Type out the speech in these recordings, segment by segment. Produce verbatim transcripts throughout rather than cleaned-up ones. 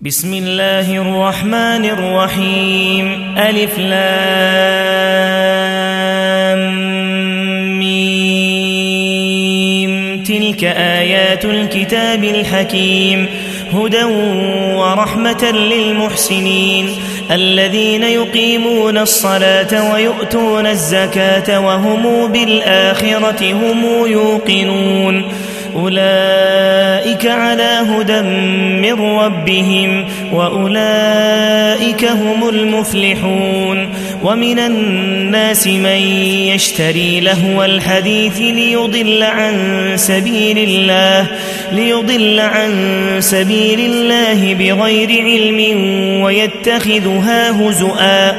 بسم الله الرحمن الرحيم. ألف لام ميم. تلك آيات الكتاب الحكيم هدى ورحمة للمحسنين الذين يقيمون الصلاة ويؤتون الزكاة وهم بالآخرة هم يوقنون أولئك على هدى من ربهم وأولئك هم المفلحون. ومن الناس من يشتري لهو الحديث ليضل عن سبيل الله ليضل عن سبيل الله بغير علم ويتخذها هزؤا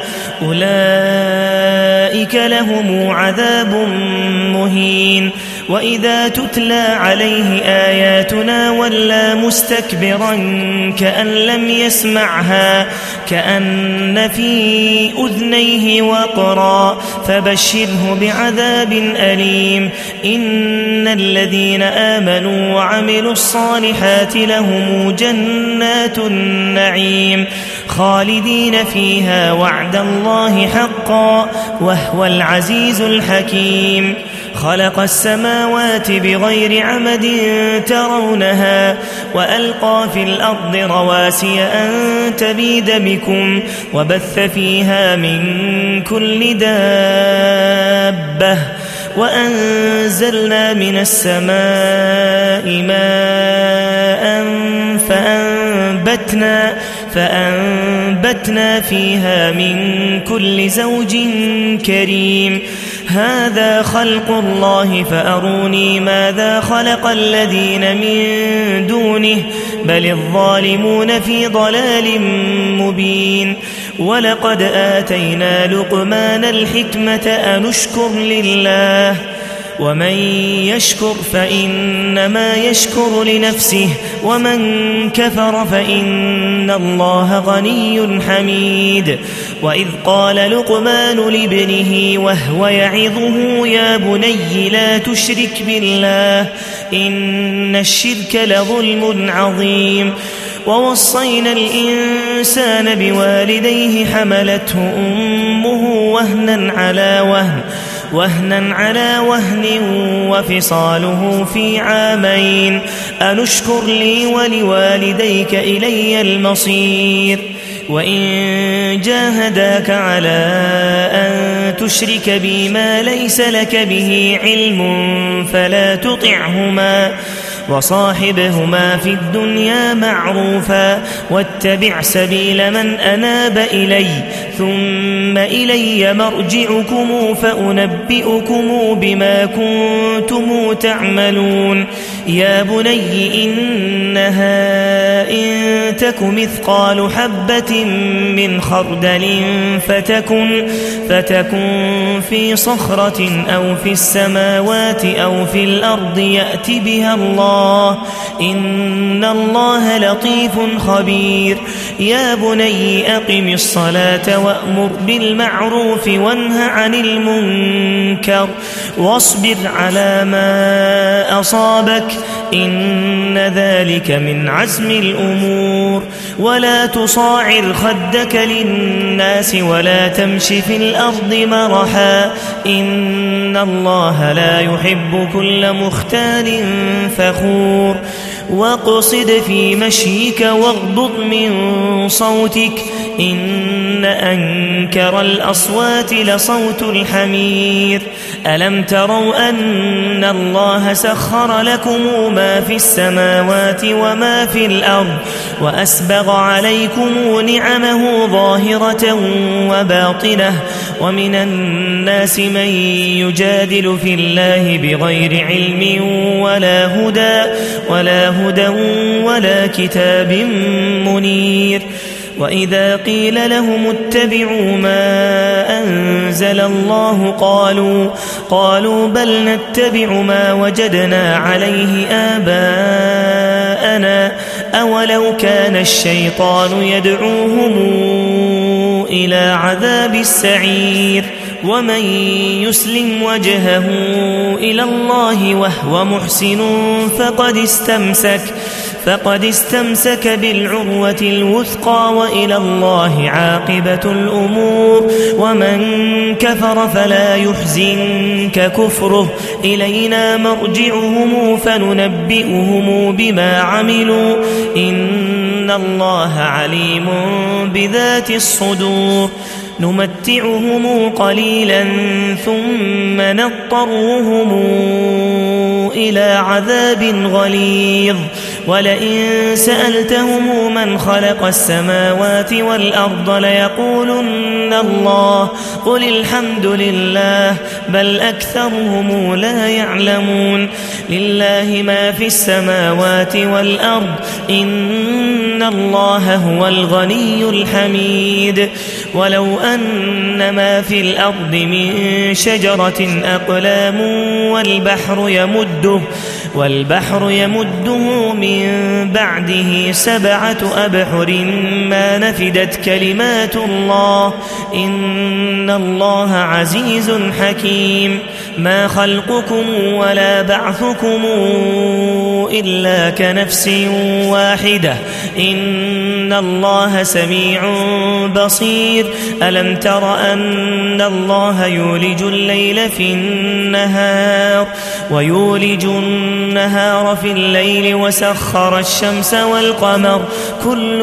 أولئك لهم عذاب مهين. وإذا تتلى عليه آياتنا ولى مستكبرا كأن لم يسمعها كأن في أذنيه وقرا فبشره بعذاب أليم. إن الذين آمنوا وعملوا الصالحات لهم جنات النعيم خالدين فيها وعد الله حقا وهو العزيز الحكيم. خلق السماوات بغير عمد ترونها وألقى في الأرض رواسي أن تميد بكم وبث فيها من كل دابة وأنزلنا من السماء ماء فأنبتنا فأنبتنا فيها من كل زوج كريم. هذا خلق الله فأروني ماذا خلق الذين من دونه بل الظالمون في ضلال مبين. ولقد آتينا لقمان الحكمة أن اشكر لله ومن يشكر فإنما يشكر لنفسه ومن كفر فإن الله غني حميد. وإذ قال لقمان لابنه وهو يعظه يا بني لا تشرك بالله إن الشرك لظلم عظيم. ووصينا الإنسان بوالديه حملته أمه وهنا على وهن وهنا على وهن وفصاله في عامين أن اشكر لي ولوالديك إلي المصير. وإن جاهداك على أن تشرك بي ما ليس لك به علم فلا تطعهما وصاحبهما في الدنيا معروفا واتبع سبيل من أناب إلي ثم إلي مرجعكم فأنبئكم بما كنتم تعملون. يا بني إنها إن تك مثقال حبة من خردل فتكن, فتكن في صخرة أو في السماوات أو في الأرض يأت بها الله إن الله لطيف خبير. يا بني أقم الصلاة وأمر بالمعروف وانه عن المنكر واصبر على ما أصابك إن ذلك من عزم الأمور. ولا تصاعر خدك للناس ولا تمش في الأرض مرحا إن الله لا يحب كل مختال فخور. واقصد في مشيك واغضض من صوتك إن أنكر الأصوات لصوت الحمير. ألم تروا أن الله سخر لكم ما في السماوات وما في الأرض وأسبغ عليكم نعمه ظاهرة وباطنة ومن الناس من يجادل في الله بغير علم ولا هدى ولا هدى ولا كتاب منير. وإذا قيل لهم اتبعوا ما أنزل الله قالوا, قالوا بل نتبع ما وجدنا عليه آباءنا أولو كان الشيطان يدعوهم إلى عذاب السعير. ومن يسلم وجهه إلى الله وهو محسن فقد استمسك فقد استمسك بالعروة الوثقى وإلى الله عاقبة الأمور ومن كفر فلا يحزنك كفره إلينا مرجعهم فننبئهم بما عملوا إن الله عليم بذات الصدور نمتعهم قليلا ثم نضطرهم إلى عذاب غليظ ولئن سألتهم من خلق السماوات والأرض ليقولن الله قل الحمد لله بل أكثرهم لا يعلمون لله ما في السماوات والأرض إن الله هو الغني الحميد ولو أن ما في الأرض من شجرة أقلام والبحر يمده والبحر يمده من بعده سبعة أبحر ما نفدت كلمات الله إن الله عزيز حكيم ما خلقكم ولا بعثكم إلا كنفس واحدة إن الله سميع بصير ألم تر أن الله يولج الليل في النهار ويولج النهار في الليل وسخر الشمس والقمر كل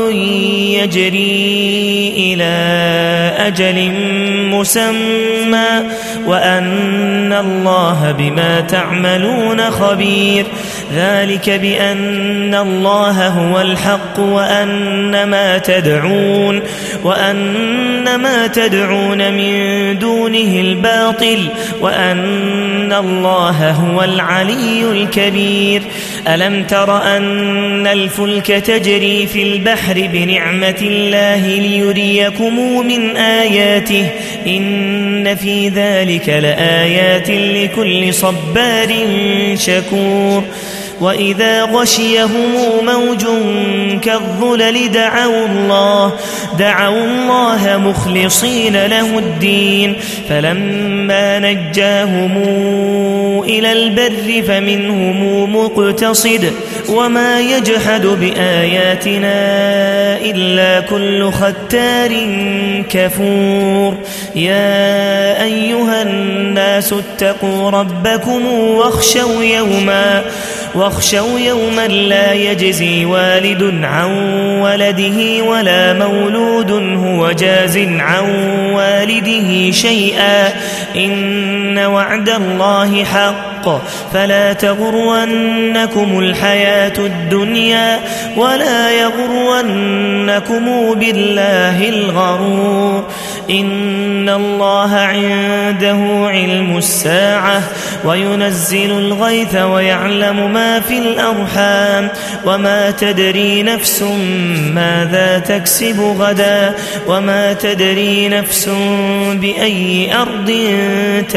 يجري إلى أجل مسمى وأن الله بما تعملون خبير ذلك بأن الله هو الحق وأن ما تدعون وأن ما تدعون من دونه الباطل وأن الله هو العلي الكبير ألم تر أن الفلك تجري في البحر بنعمة الله ليريكم من آياته إن في ذلك لآيات لكل صبار شكور وإذا غشيهم موج كالظلل دعوا الله دعوا الله مخلصين له الدين فلما نجاهم إلى البر فمنهم مقتصد وما يجحد بآياتنا إلا كل ختار كفور يا أيها الناس اتقوا ربكم واخشوا يوما واخشوا يوما لا يجزي والد عن ولده ولا مولود هو جاز عن والده شيئا إن وعد الله حق فلا تغرنكم الحياة الدنيا ولا يغرنكم بالله الغرور إن الله عنده علم الساعة وينزل الغيث ويعلم ما في الأرحام وما تدري نفس ماذا تكسب غدا وما تدري نفس بأي أرض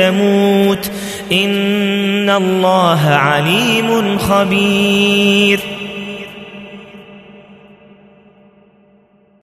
تموت إن الله عليم خبير